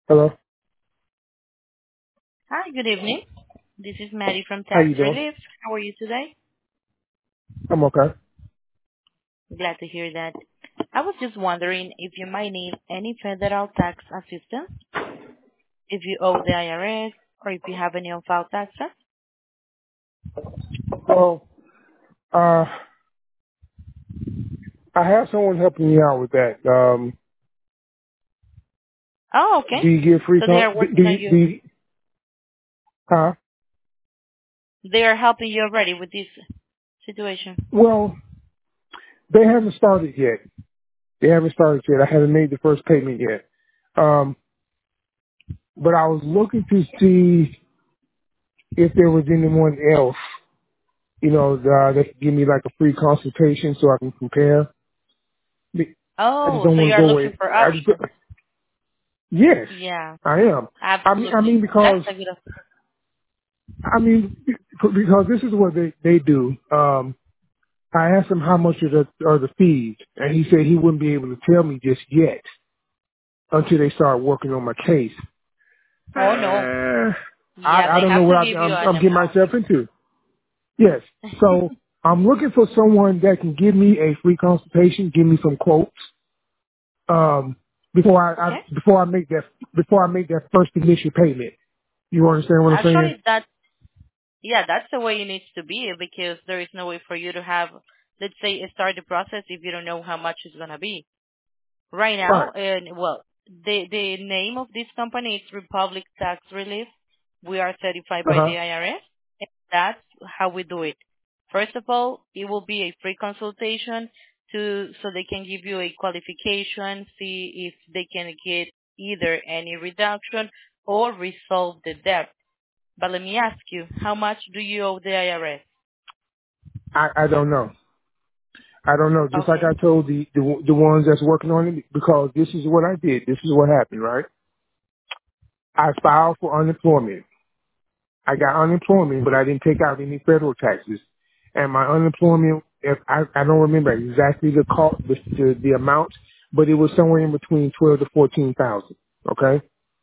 Hello. Hi, good evening. This is Maddie from How Tax you doing? Relief. How are you today? I'm okay. Glad to hear that. I was just wondering if you might need any federal tax assistance, if you owe the IRS, or if you have any on-file taxes. Well, uh, I have someone helping me out with that. Oh, okay. Do you get free So they con? are working on Do you. you, huh? They are helping you already with this situation. Well, they haven't started yet. They haven't started yet. I haven't made the first payment yet. Um, but I was looking to see if there was anyone else, that could give me like a free consultation so I can compare. I just Oh, don't so want you to are go looking away. for options. Yes, Yeah, I am. I mean, absolutely. That's because a good. I mean, because this is what they do. I asked him how much are the fees, and he said he wouldn't be able to tell me just yet until they start working on my case. Oh no. Yeah, I they don't know have what to give you I'm an getting amount. myself into. Yes, so I'm looking for someone that can give me a free consultation, give me some quotes, um, Okay. before I make that first initial payment. You understand what I'm saying? Actually, that's the way it needs to be because there is no way for you to have, let's say, start the process if you don't know how much it's gonna be. Right Right. now, and well, the name of this company is Republic Tax Relief. We are certified Uh by huh. the IRS, and that's how we do it. First of all, it will be a free consultation so they can give you a qualification, see if they can get either any reduction or resolve the debt. But let me ask you, how much do you owe the IRS? I don't know. I don't know. Just like Okay. I told the ones that's working on it, because this is what I did. This is what happened, right? I filed for unemployment. I got unemployment, but I didn't take out any federal taxes. And my unemployment, if I don't remember exactly the cost, the amount, but it was somewhere in between 12 to 14,000. Okay.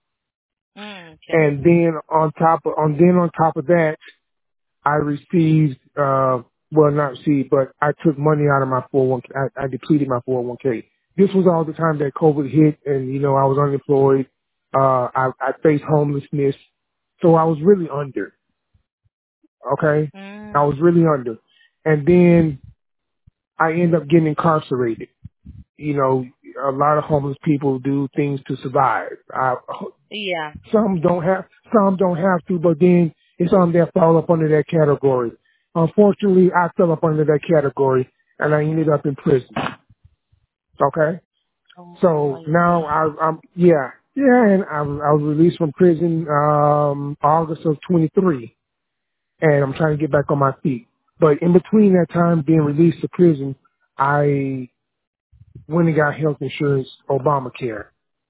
Okay. And then on top of that, I received, well, not received, but I took money out of my 401k. I depleted my 401k. This was all the time that COVID hit and, I was unemployed. I faced homelessness. So I was really under, okay? I Mm. was really under. And then I ended up getting incarcerated. You know, a lot of homeless people do things to survive. Yeah. Some don't have to, but then it's some that fall up under that category. Unfortunately, I fell up under that category and I ended up in prison. Okay? Oh, So I now see. and I was released from prison, August of 23 and I'm trying to get back on my feet. But in between that time being released to prison, I went and got health insurance, Obamacare.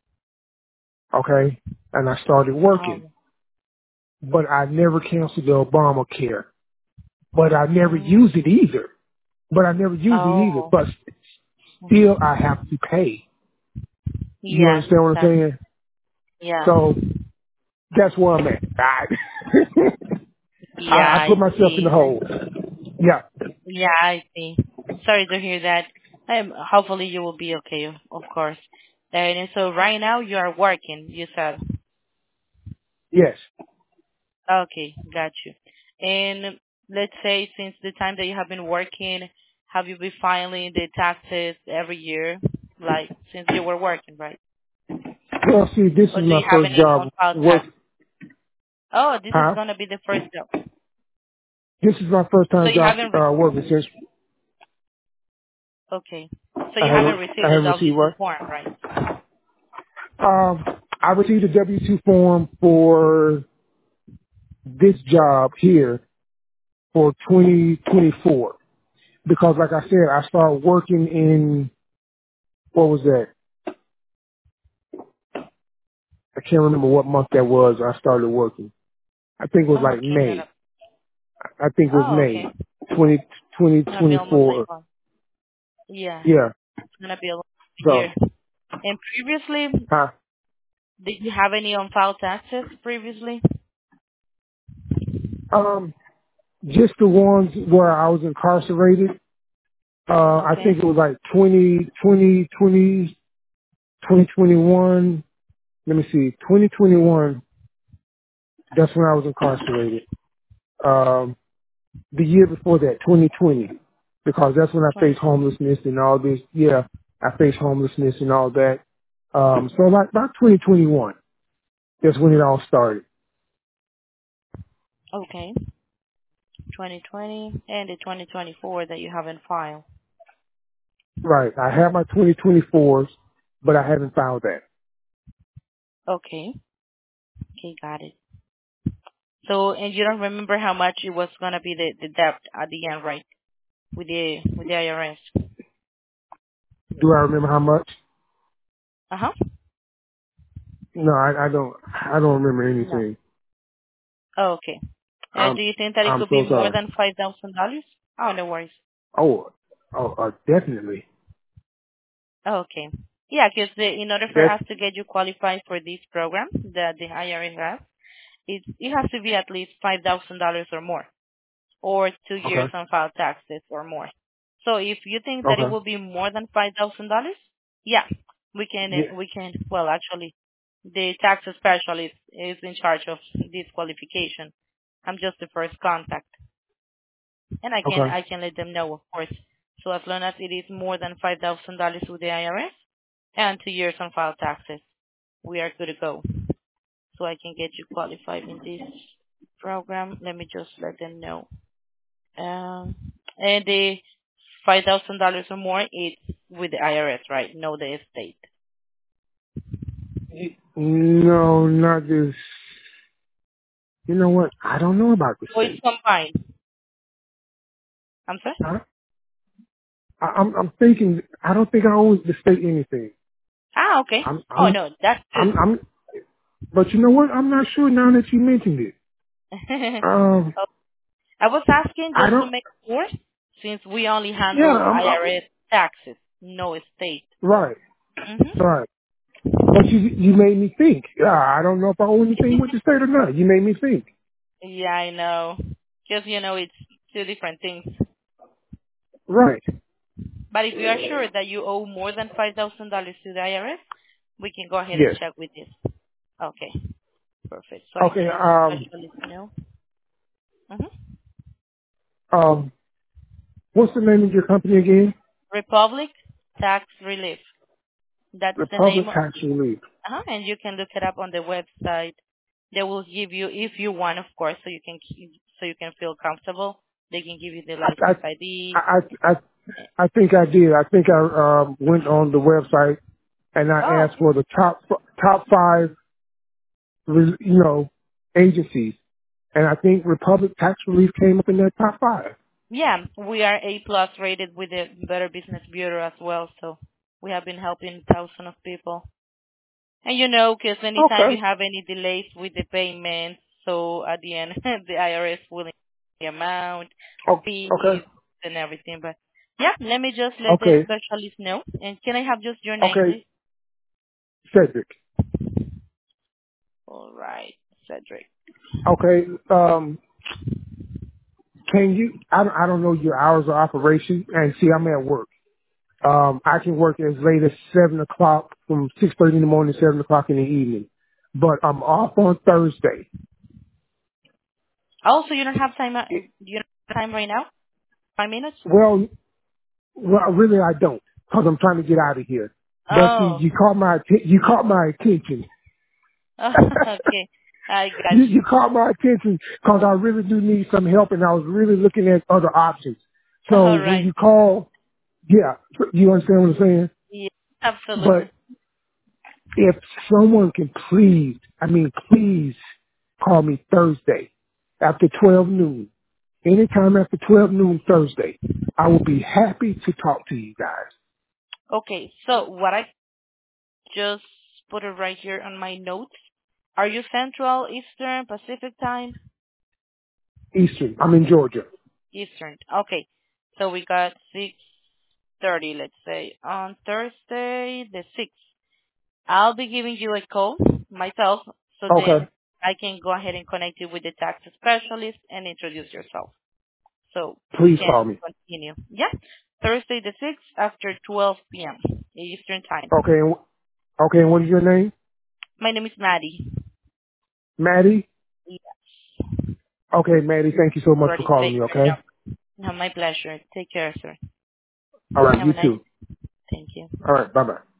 Okay? And I started working, Oh. but I never canceled the Obamacare. But I never Mm. use it either. But I never use it either. Oh. But Mhm. still, I have to pay. You Yes, understand what I'm that's saying? yeah. So that's where I'm at. Yeah, I put I myself in the see. hole. Yeah. Yeah, I see. Sorry to hear that. Hopefully you will be okay, of course. And so right now you are working, you said. Yes. Okay, got you. And let's say since the time that you have been working, have you been filing the taxes every year, like since you were working, right? Well, see, this Or is do my you have first any job. on-file Work. tax? Oh, this is Huh? gonna be the first job. This is my first So time you job haven't, working since okay. So you haven't received I the haven't received W-2 what? form, right? Um, I received a W-2 form for this job here for 2024 because, like I said, I started working in what was that? I can't remember what month that was. I started working. I think it was like Okay, May. I think it was oh, May okay. 2024. Gonna be almost like one. Yeah, Yeah. it's gonna be a So, year. And previously, huh? Did you have any on-file taxes previously? Um, just the ones where I was incarcerated. I Okay. think it was like 2021. Let me see, 2021. That's when I was incarcerated. The year before that, 2020, because that's when I faced 2020. homelessness and all this. Yeah, I faced homelessness and all that. So like about 2021, that's when it all started. Okay. 2020 and the 2024 that you haven't filed. Right. I have my 2024s, but I haven't found that. Okay. Okay, got it. So, and you don't remember how much it was gonna be the debt at the end, right? With the IRS. Do I remember how much? Uh-huh. No, I don't. I don't remember No. anything. Oh, okay. I'm Do you think that it I'm could be so more sorry. than $5,000? Oh, no worries. Definitely. Oh, okay. Yeah, because in order for That us to get you qualified for this program that the IRS has, it has to be at least $5,000 or more, or 2 years okay. on file taxes or more. So if you think that it Okay. will be more than $5,000, yeah, Yeah. we can, well, actually, the tax specialist is in charge of this qualification. I'm just the first contact. And Okay. I can let them know, of course. So as long as it is more than $5,000 with the IRS and 2 years on file taxes, we are good to go. So I can get you qualified in this program. Let me just let them know. And the $5,000 or more, it's with the IRS, right? No, the state. No, not this. You know what? I don't know about the So it's state. combined. I'm sorry? I'm thinking. I don't think I owe the state anything. Ah, okay. I'm. Oh I'm. no, that's I'm. good. I'm. But you know what? I'm not sure now that you mentioned it. I was asking I just to don't. make sure, since we only Yeah. handle IRS taxes, no state. Right. Hmm. Right. But you made me think. Yeah. I don't know if I owe anything with the state or not. You made me think. Yeah, I know. Because, it's two different things. Right. But if you are sure that you owe more than $5,000 to the IRS, we can go ahead and Yes. check with this. Okay, perfect. So I Okay. can let the specialist know. Hmm. What's the name of your company again? Republic Tax Relief. That's the Republic name of, Tax Relief. and you can look it up on the website. They will give you, if you want, of course, so you can feel comfortable. They can give you the I, I, license ID. I, I, I think I did. I think I went on the website and I Oh, asked for the top five, agencies, and I think Republic Tax Relief came up in that top five. yeah, we are A plus rated with the Better Business Bureau as well, so we have been helping thousands of people. And because anytime you Okay. have any delays with the payment, so at the end the IRS will increase the amount, Oh, fees, okay. and everything. But yeah, let me just let the Okay. specialist know. And can I have just your name, Okay. please? Cedric. All right, Cedric. Okay. Can you? I don't know your hours of operation, and see, I'm at work. I can work as late as 7 o'clock, from 6:30 in the morning to 7 o'clock in the evening. But I'm off on Thursday. Also, you don't have time. You don't have time right now? 5 minutes? Well, really, I don't, because I'm trying to get out of here. But see, Oh, you caught my attention. okay. I got you you. caught my attention because I really do need some help, and I was really looking at other options. So All when right. you call, yeah, you understand what I'm saying. Yeah, absolutely. But if someone can please call me Thursday after 12 noon. Anytime after 12 noon Thursday, I will be happy to talk to you guys. Okay, so what I just put it right here on my notes. Are you Central, Eastern, Pacific time? Eastern. I'm in Georgia. Eastern. Okay. So we got 6:30, let's say, on Thursday the 6th. I'll be giving you a call myself, so then Okay. I can go ahead and connect you with the tax specialist and introduce yourself. So we Please can call me. continue. Yeah. Thursday the 6th after 12 p.m. Eastern Time. Okay. Okay. And what is your name? My name is Maddie. Maddie? Yeah. Okay, Maddie. Thank you so You much for already calling saved me. your Okay. number. No, my pleasure. Take care, sir. All right. Have You a nice. too. Thank you. All right. Bye bye.